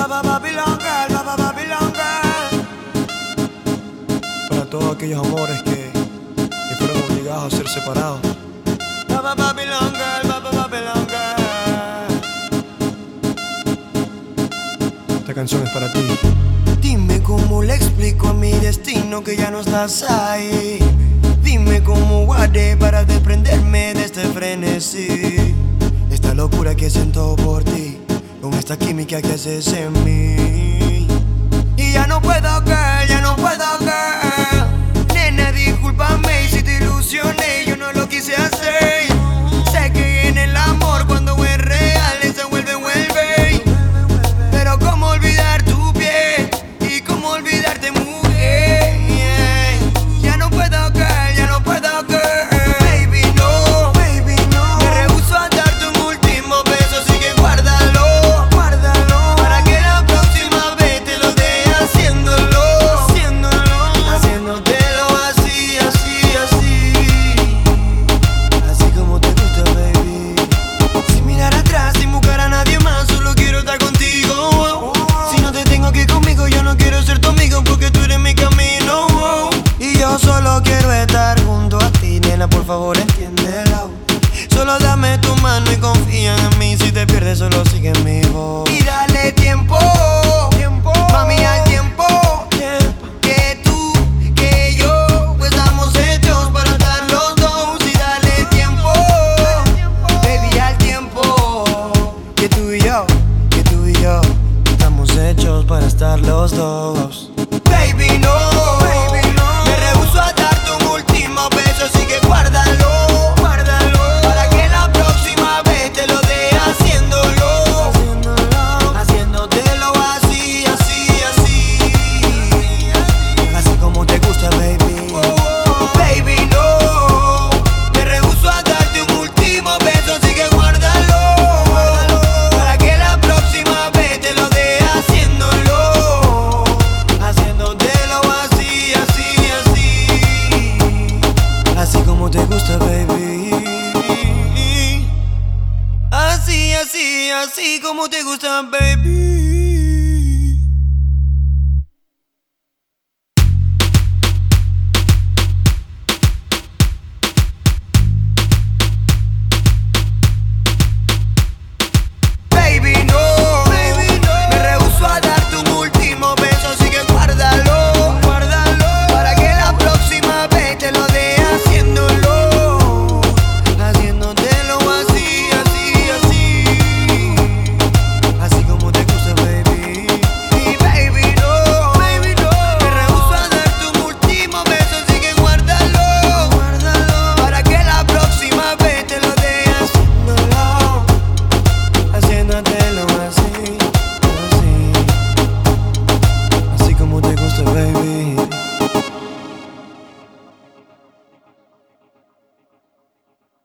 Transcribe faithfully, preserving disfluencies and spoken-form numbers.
Baba Babylon Girl, Baba Babylon Girl. Para todos aquellos amores que, que fueron obligados a ser separados. Baba Babylon Girl, Baba Babylon Girl. Esta canción es para ti. Dime cómo le explico a mi destino que ya no estás ahí. Dime cómo guardé para desprenderme de este frenesí. Esta locura que siento por ti, con esta química que haces en mí. Y ya no puedo, girl, ya no puedo, girl. Nena, discúlpame si te ilusioné, yo no lo quise hacer. Sé que en el amor cuando es real se vuelve, vuelve. Pero cómo olvidar tu piel y cómo olvidarte, mujer. Ya no puedo, girl, ya no puedo, girl. Baby, no, baby, no. Me rehúso a darte un último beso, así que guárdalo, guárdalo. Para que la próxima vez te lo dé haciéndolo, haciéndolo, haciéndotelo así, así, así. Así como te gusta, baby. Sin mirar atrás, sin buscar a nadie más, solo quiero estar contigo. Si no te tengo aquí conmigo, yo no quiero ser tu amigo, porque tú eres mi camino. Y yo solo quiero estar junto a ti, nena, por favor entiéndelo. Solo dame tu mano y confía en mí. Si te pierdes, solo sigue mi voz. Y dale tiempo, tiempo, mami, al tiempo, tiempo. Que tú, que yo, pues estamos hechos para estar los dos. Y dale tiempo, baby, al tiempo. Que tú y yo, que tú y yo, estamos hechos para estar los dos. Baby, no, baby, no. Me rehúso a darte un último beso, así que guárdalo, guárdalo. Para que la próxima vez te lo dé haciéndolo, haciéndolo, haciéndotelo así, así, así. Así como te gusta, baby. Baby, no. Me rehúso a darte un último beso, así que guárdalo, guárdalo. Para que la próxima vez te lo dé haciéndolo, haciéndotelo así, así, así. Así como te gusta, baby. Así, así, así como te gusta, baby.